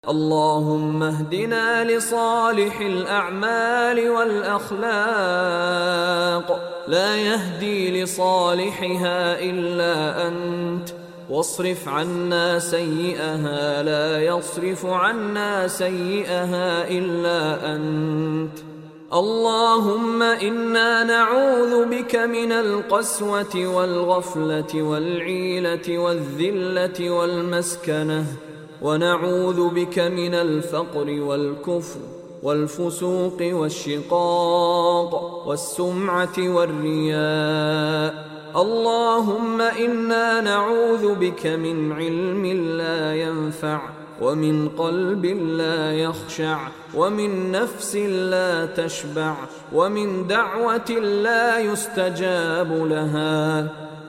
اللهم اهدنا لصالح الأعمال والأخلاق، لا يهدي لصالحها إلا أنت، واصرف عنا سيئها، لا يصرف عنا سيئها إلا أنت. اللهم إنا نعوذ بك من القسوة والغفلة والعيلة والذلة والمسكنة، ونعوذ بك من الفقر والكفر والفسوق والشقاق والسمعة والرياء. اللهم إنا نعوذ بك من علم لا ينفع، ومن قلب لا يخشع، ومن نفس لا تشبع، ومن دعوة لا يستجاب لها.